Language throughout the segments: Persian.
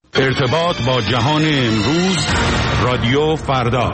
ارتباط با جهان امروز، رادیو فردا.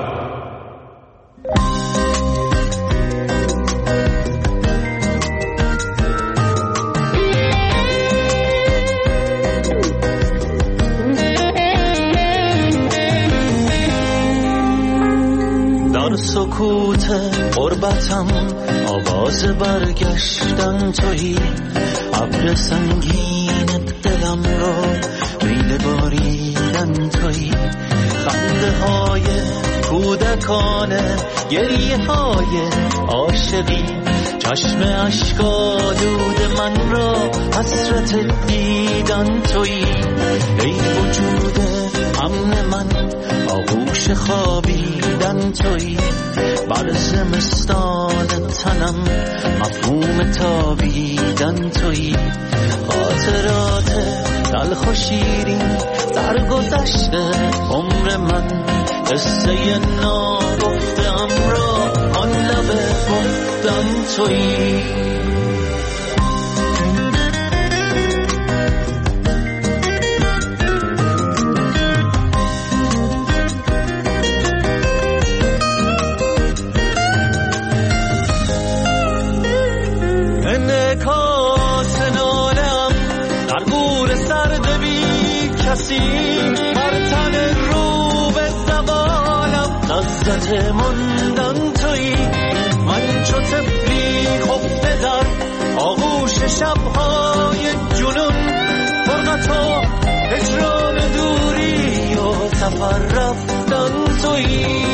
در سکوت غربتم آواز برگشتن تویی، ابر سنگین دلم رو میل باریدن تویی، خنده های کودکانه، گریه های عاشقی، چشم اشک‌آلود من را حسرت دیدن تویی، ای وجود امن من آغوش خوابیدن تویی، بر زمستان تنم مفهوم تابیدن تویی، خاطرات تلخ و شیرین سرگذشته عمر من، قصه ناگفته‌ام را آن لب گفتن تویی. انعکاس ناله‌ام در گور سرد بی کسی، بر تن رو به زوالم لذت ماندن تویی، من چو طفلی خفته در آغوش شب‌های جنون، فرقت و هجران دوری و سفر رفتن تویی.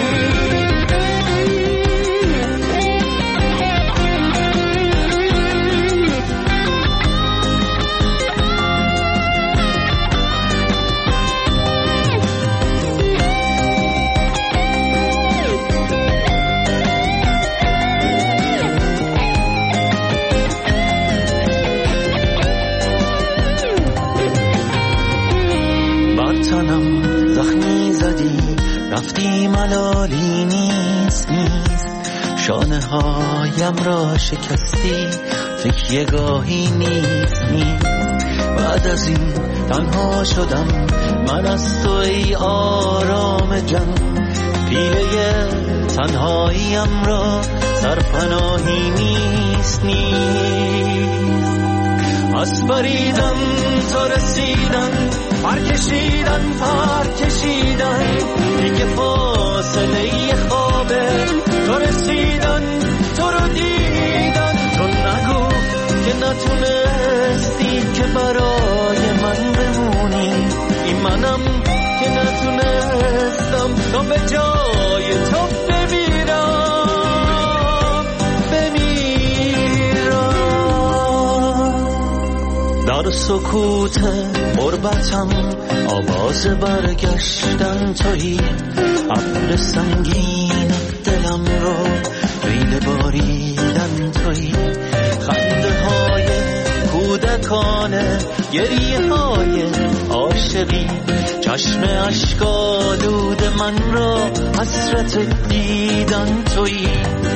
زخمی زدی رفتی ملالی نیست، شانه هایم را شکستی تکیه گاهی نیست، بعد از این تنها شدم من از تو ای آرام جان، پیله تنهاییم را سرپناهی نیست، از بریدن تا رسیدن، پر کشیدن دیگه فاصله خوابه، تا رسیدن تو رو دیدن، تو نگو که نتونستی که برای من بمونی، این منم که نتونستم تا به جای تو در سکوت غربتم آواز برگشتن تویی، ابر سنگین دلم رو میل باریدن تویی، خنده های کودکانه، گریه های عاشقی، چشم اشک‌آلود من را حسرت دیدن تویی.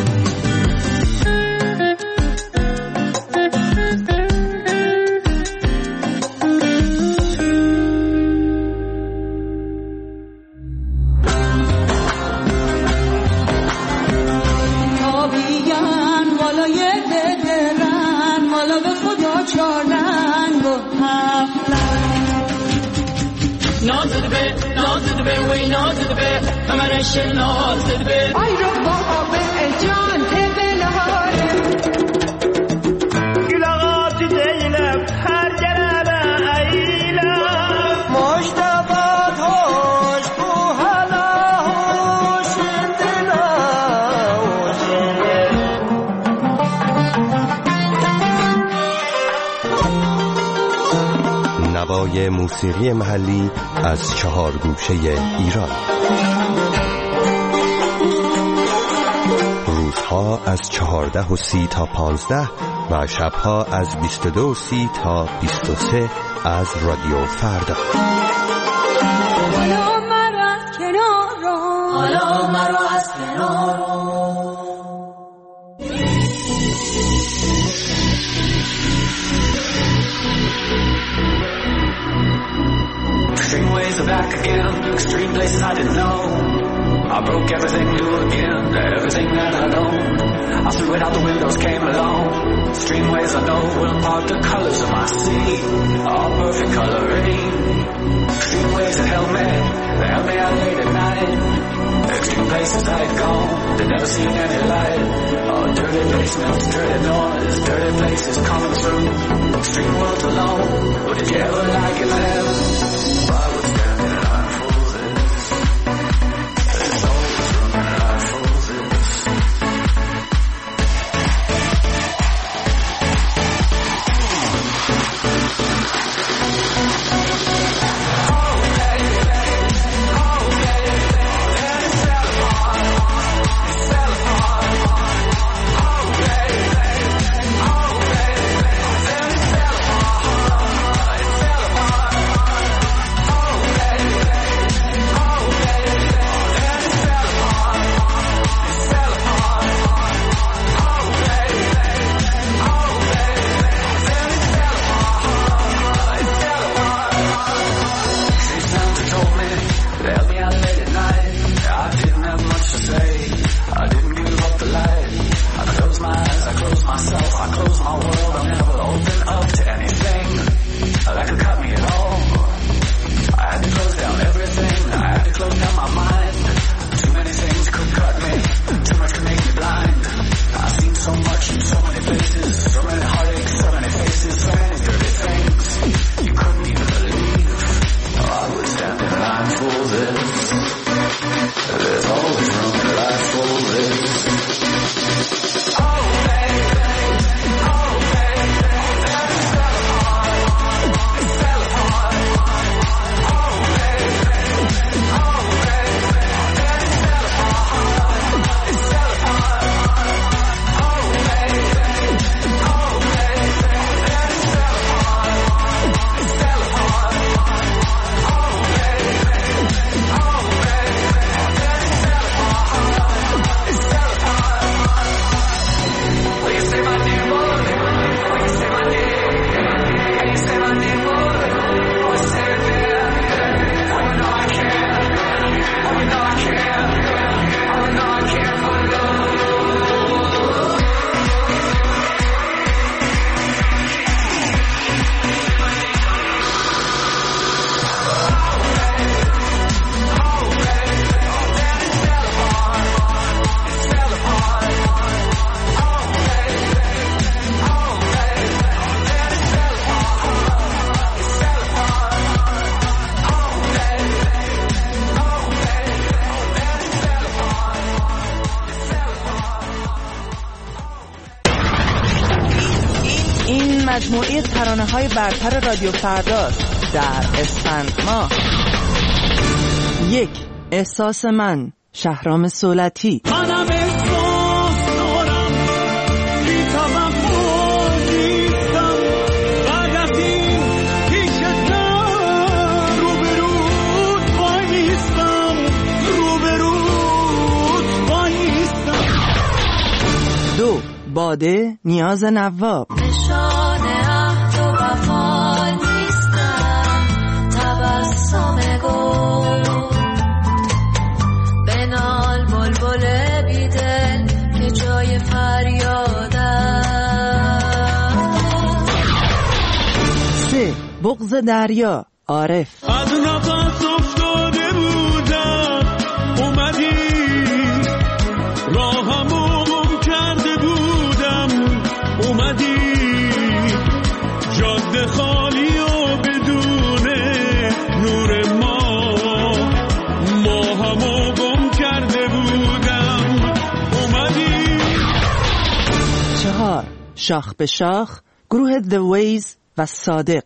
ای رو بابا به جان تبلاره گلاغات دیلم هر جرابه ایلم مشتبات هوش بو حالا هوش دلا نوای موسیقی محلی از 4 گوشه ایران. روزها از 14:30 تا 15 و شبها از 22:30 تا 23 از رادیو فردا. حالا مرا از کنار رو، حالا مرا از کنار رو. are back again. Extreme places I didn't know. I broke everything new again, everything that I'd owned. I threw it out the windows, came along. Extreme ways I know will impart the colors of my sea, all perfect coloring. Extreme ways that held me out late at night. Extreme places I had gone, they never seen any light. Oh, dirty basements, dirty noise, dirty places coming through. Extreme worlds alone, but did you ever like it there? I was standing and I fools this. There's always room and I fools this. مجموعه ترانه‌های برتر رادیو فرداست در اسفند ماه. 1. احساس من، شهرام سولتی. منم احساس دارم، بی توقع نیستم، بعد از این پیشتم، روبروت وایستم، روبروت وایستم. 2. باده، نیاز نواب. بغض دریا، عارف. از نفس افتاده بودم، اومدی راهمو گم کرده بودم، اومدی جاده خالی و بدون نور ماهمو گم کرده بودم، اومدی. 4. شاخ به شاخ، گروه The Ways و صادق.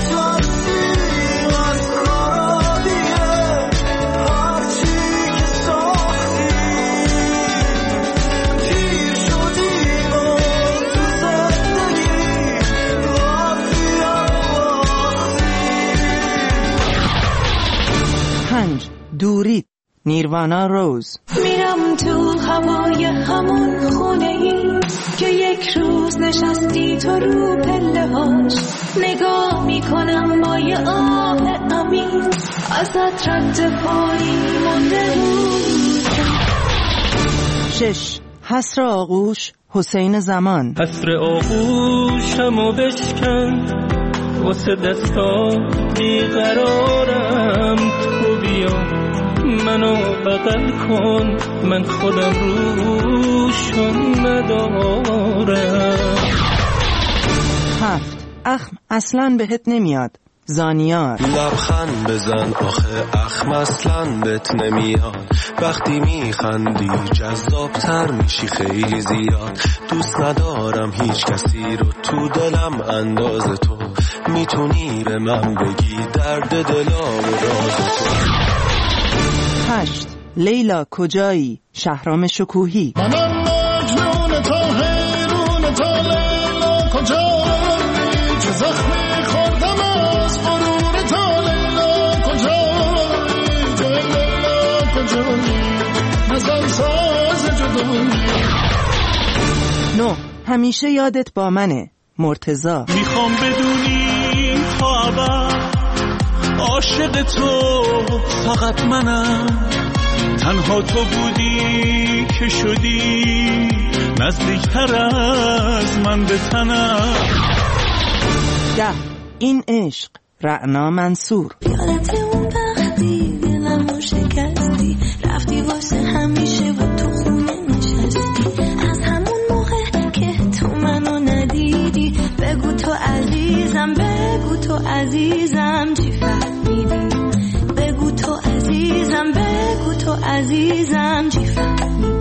دورید، نیروانا روز. میرم تو هوای همون خونه‌ای که یک روز نشستی تو رو پله هاش، نگاه میکنم با یه آه همین ازت رد پایی مونده بود. 6. حسر آغوش حسین زمان. حسر آغوشمو بشکن واسه دستا بیقرارم، تو بیا منو بغل کن، من خودم روشون ندارم. 7. اخم اصلاً بهت نمیاد زانیار. لبخند بزن آخه اخم اصلاً بهت نمیاد، وقتی میخندی جذابتر میشی خیلی زیاد. دوست ندارم هیچ کسی رو تو دلم انداز تو، میتونی به من بگی درد دلا و راز تو. 8. لیلا کجایی شهرام شکوهی. منم مجنون تا حیرون تا لیلا کجایی، چه زخمی خوردم از غرور تا لیلا کجایی، تو لیلا کجایی نزن ساز جدایی. 9. همیشه یادت با منه مرتضی. میخوام بدونی تا ابد عاشق تو فقط منم، تنها تو بودی که شدی نزدیکتر از من به تنم. 10. این عشق رعنا منصور. یادت اون وقتی دلمو شکستی، رفتی واسه همیشه و تو خونه نشستی، از همون موقع که تو منو ندیدی، بگو تو عزیزم، بگو تو عزیزم چی فهمیدی، بگو تو عزیزم، بگو تو عزیزم چی فهمیدی.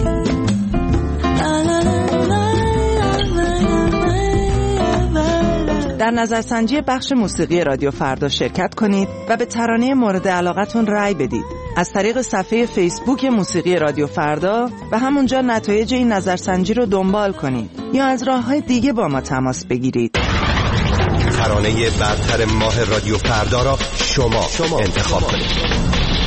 در نظرسنجی بخش موسیقی رادیو فردا شرکت کنید و به ترانه مورد علاقتون رأی بدید از طریق صفحه فیسبوک موسیقی رادیو فردا و همونجا نتایج این نظرسنجی رو دنبال کنید یا از راه‌های دیگه با ما تماس بگیرید. ترانه برتر ماه رادیو فردا را شما انتخاب کنید.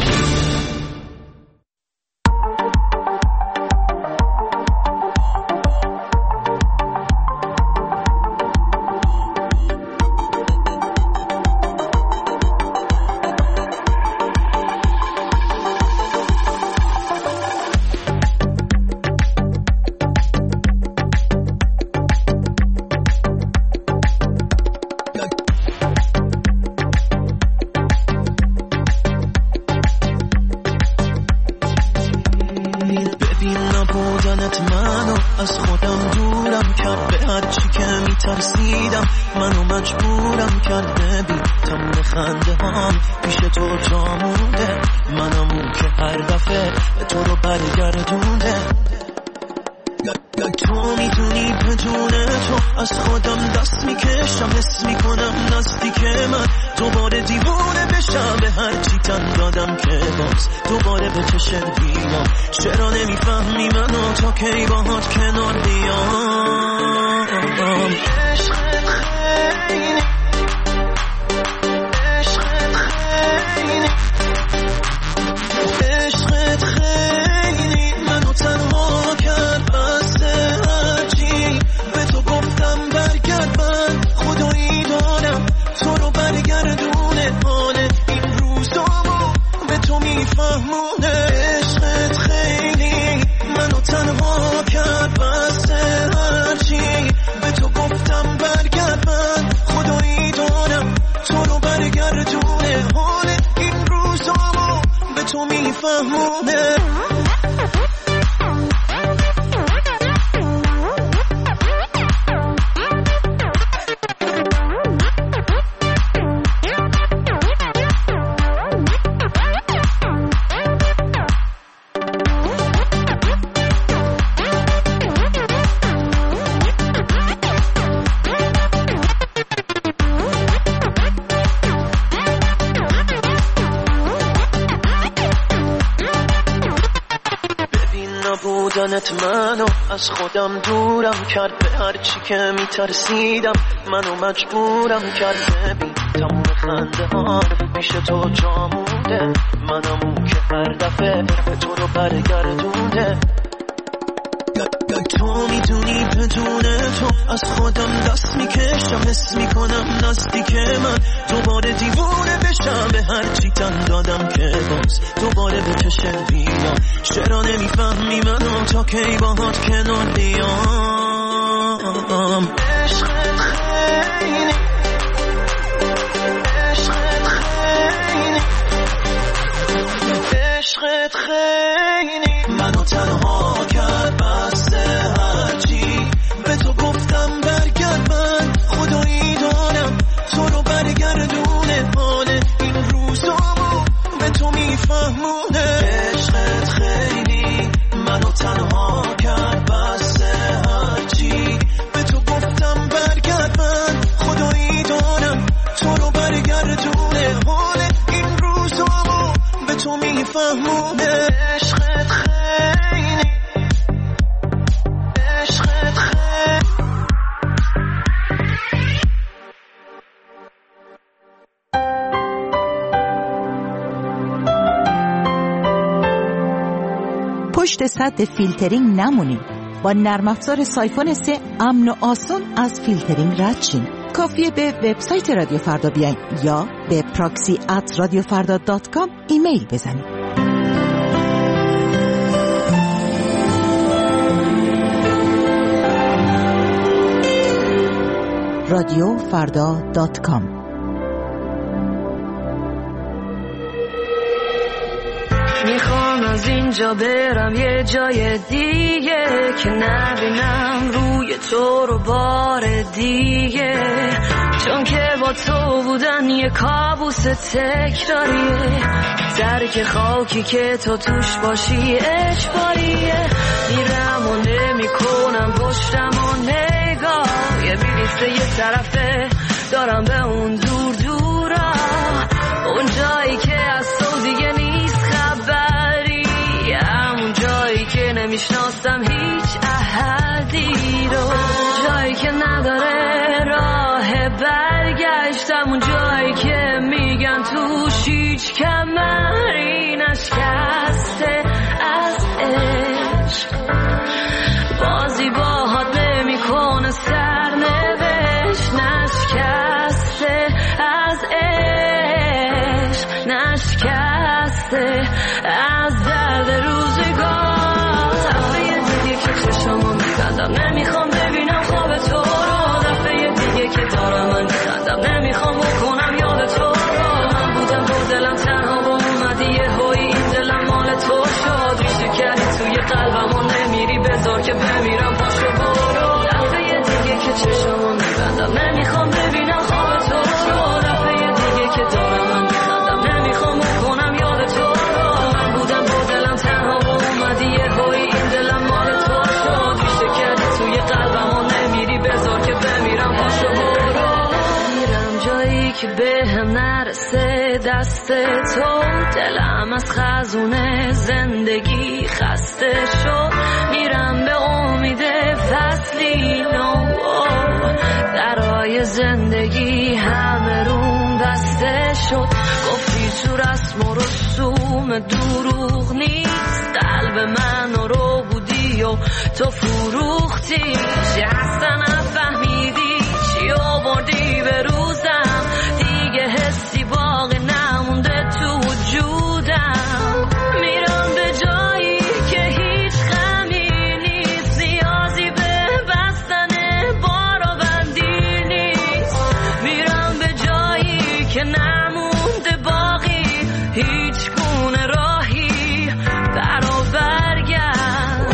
منو از خودم دورم کرد، به هرچی که میترسیدم منو مجبورم کرد. ببین تموم خنده ها میشه تو جامونده، منم اون که هر دفعه به تو رو برگردونده. تو میدونی بدون تو از خودم دست میکشم، حس میکنم نزدیک من دوباره دیوونه بشم، به هرچی تن دادم که باز دوباره به چشم بیام. چرا نمیفهمی منو تا کی باهات کنار بیام؟ عشقت خیلی عشقت خیلی منو تنها کرد. بسته هرچی به تو گفتم برگرد، من خدایی دارم تو رو برگردونه. حال این روزامو به تو میفهمونه. عشقت خیلی منو تنها کرد. بسته هرچی به تو گفتم برگرد، من خدایی دارم تو رو برگردونه. حال این روزامو به تو میفهمونه. عشقت خیلی عشقت خیلی پشت سد فیلترینگ نمونید. با نرم افزار سایفون 3 امن و آسان از فیلترینگ رد شین. کافیه به وبسایت رادیو فردا بیاین یا به proxy@radiofarda.com ایمیل بزنید. radiofarda.com. میخوام از اینجا برم یه جای دیگه که نبینم روی تو رو بار دیگه، چون که با تو بودن یه کابوس تکراریه. درک خاکی که تو توش باشی اجباریه. میرم و نمیکنم پشتم و نگاه، یه بلیسته یه طرفه دارم به اون دور دورا، اون جایی که از تو دیگه نیست خبری، همون جایی که نمیشناسم هیچ احدی رو، جایی که نداره راه برگشت، همون جایی که میگن توش هیچ کمری نشکسته از عشق. بازی باهات نمیکنه سرنوشت، نشکسته از عشق، نشکسته از درد روزگار. دفعه دیگه که چشمو میبندم نمیخوام ببینم خواب تو رو، دفعه دیگه که دارم من میخندم نمیخوام بکنم یاد تو رو. من بودم با دلم تنها با اومدی یه هایی این دلم مال تو شد، ریشه کردی توی قلبم و نمیری بذار که بمیرم پاشو برو. دفعه دیگه که چشمو میبندم نمیخوام ببینم خواب تو رو، دفعه دیگه که دارم من میخندم نمیخوام بکنم یاد تو رو. من بودم با دلم تنها با اومدی یه هایی این دلم مال تو شد، ریشه کردی توی قلبم و نمیری بذار که بمیرم پاشو برو. میرم جایی که به هم نرسه دست تو، دلم از خزونه زندگی خسته شد، میرم به امید فصلی نو، درای زندگی همه روم بسته شد. گفتی تو رسم و رسوم دروغ نیست، قلب من رو بودی و تو فروختی، چی اصلا نفهمیدی چی آوردی به روزم، دیگه حسی باقی نمونده تو وجودم. میرم به جایی که هیچ غمی نیست، نیازی به بستن بار و بندی نیست. میرم به جایی که نمونده باقی هیچ گونه راهی برا برگرد.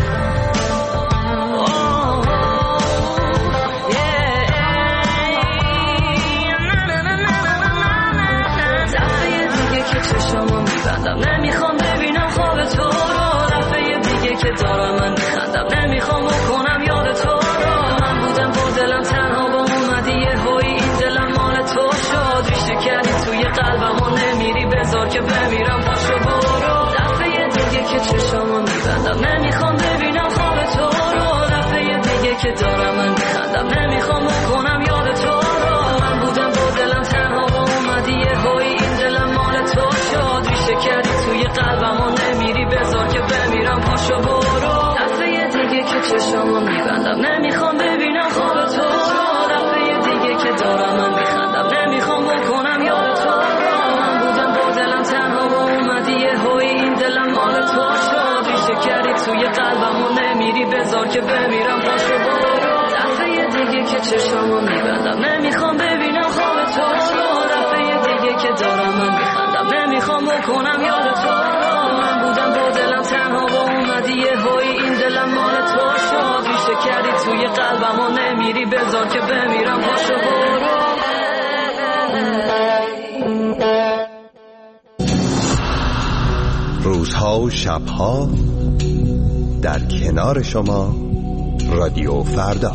چشمو میبندم نمیخوام ببینم خواب تو رو، دفعه دیگه که دارم من میخندم نمیخوام بکنم یاد تو رو. من بودم با دلم تنها با اومدی یه هایی این دلم مال تو شد، ریشه کردی توی قلبم و نمیری بذار که بمیرم پاشو برو. دفعه دیگه که چشمو میبندم نمیخوام ببینم خواب تو رو، دفعه دیگه که دارم من میخندم نمیخوام بکنم یاد تو رو. من بودم با دلم تنها با اومدی یه هایی این دلم مال تو شد، ریشه کردی توی قلبم و نمیری بذار که بمیرم پاشو برو. دفعه دیگه که چشمو میبندم نمیخوام ببینم خواب تو رو، دفعه دیگه که دارم من میخندم نمیخوام بکنم یاد تو رو. من بودم با توی قلبم و نمیری بذار که بمیرم پاشو برو دفعه دیگه که چشمامو میبندم نمیخوام ببینم خواب تو رو دفعه دیگه که دارم من میخندم نمیخوام بکنم یاد تو رو من بودم با دلم تنها و اومدی یه هایی این دلم مال تو شد ریشه کردی توی قلبم و نمیری بذار که بمیرم پاشو برو روزها و شبها در کنار شما رادیو فردا.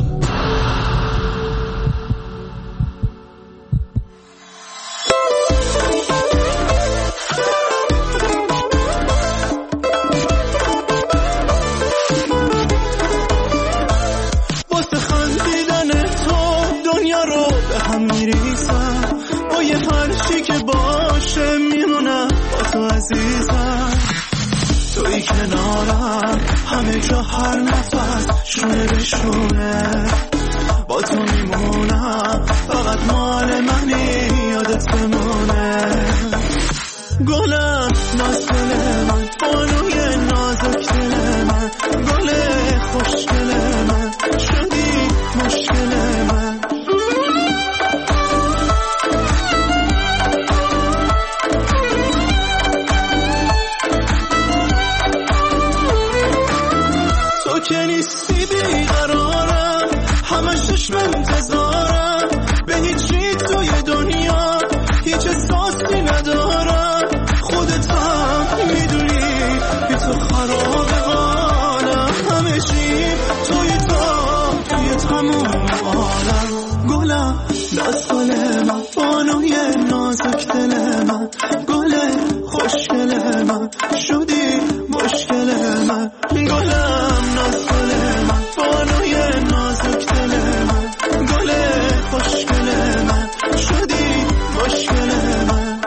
واسه خندیدن تو دنیا رو به هم میریسم با یه هرچی که باشه میمونم با تو عزیزم توی کنارم همه جا هر نفس شونه به شونه با تو میمونم فقط مال منی یادت بمونه گلم نازل من بانوی نازک دل من گل خوشگل من شدی مشکل من تو که نیستی بیقرارم همش چشم انتظارم به هیچی توی دنیا هیچ احساسی ندارم خودت هم میدونی بی تو خراب حالم همه چی توی تموم عالم گلم نازل من بانوی نازک دل من گل خوشگل من شدی مشکل من گلم نازل من بانوی نازک دل من گل خوشگل من شدی مشکل من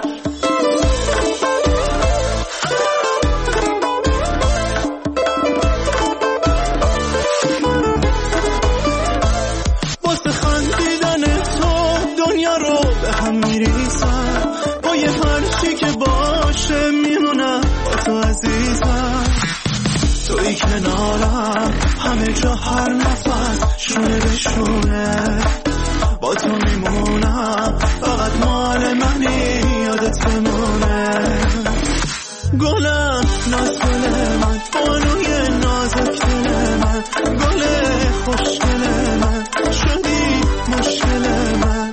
واسه خندیدن تو دنیا رو به هم میریسم با یه هرچی که باشه میمونم با تو عزیزم توی کنارم همه جا هر نفس شونه به شونه با تو میمونم فقط مال منی یادت بمونه گلم نازل من بانوی نازک دل من گل خوشگل من شدی مشکل من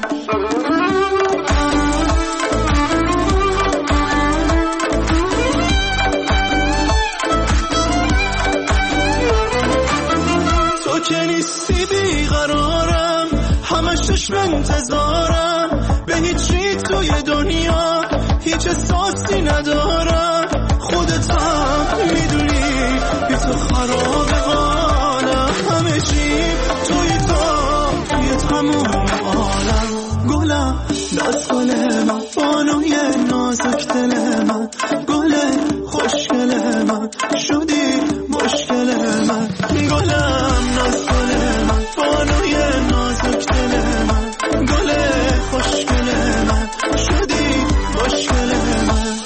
تو که نیستی بیقرارم همش چشم انتظارم به هیچی توی دنیا هیچ احساسی ندارم خودت هم میدونی بی تو خراب حالم همه چی توی تموم عالم گلم نازل من بانوی نازک دل من گل خوشگل من شدی مشکل من گلم نازل من بانوی نازک دل من گل خوشگل من شدی مشکل من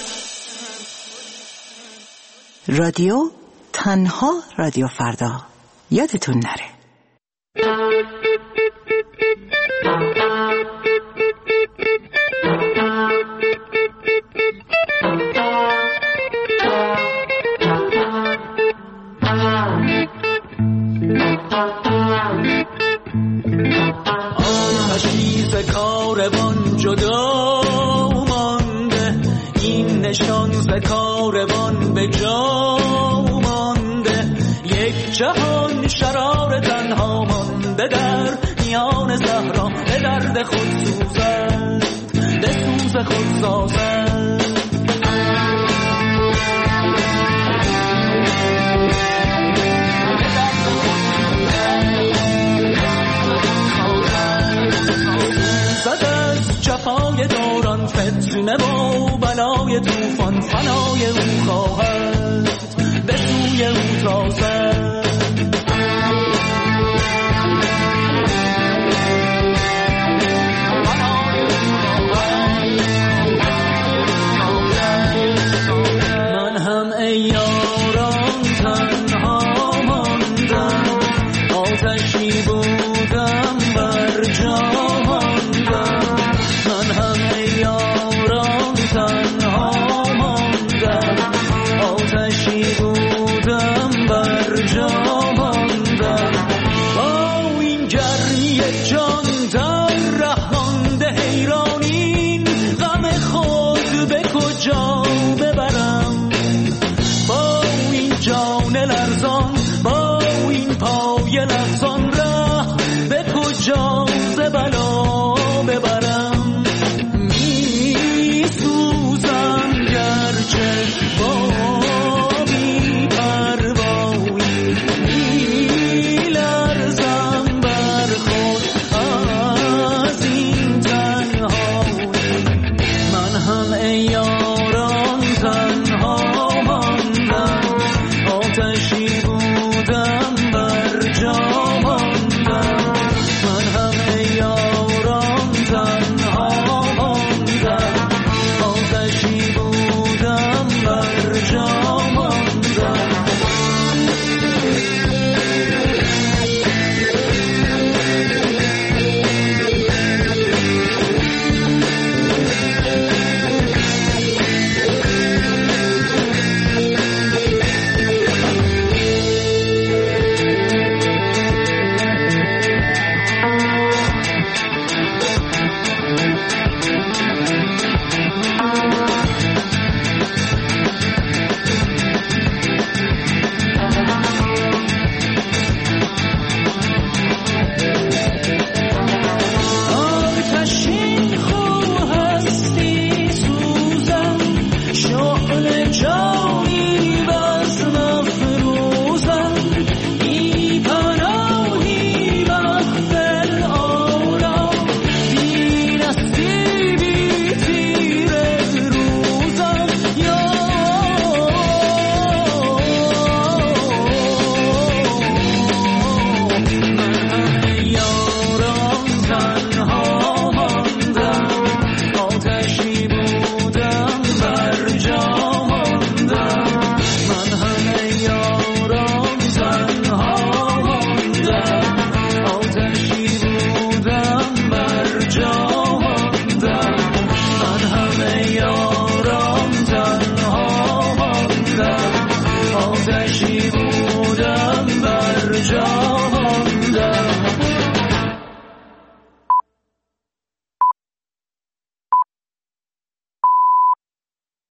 رادیو تنها رادیو فردا یادتون نره. آتشی کاروان جدا مانده این نشان ز کاروان به جا مانده یک جهان شرار تنها مانده در میان صحرا به درد خود سوزد به سوز خود سازد زد از جفای دوران فتنه و بلای توفان فنای او خواهد به سوی او تازد من هم ای یاران تنها جا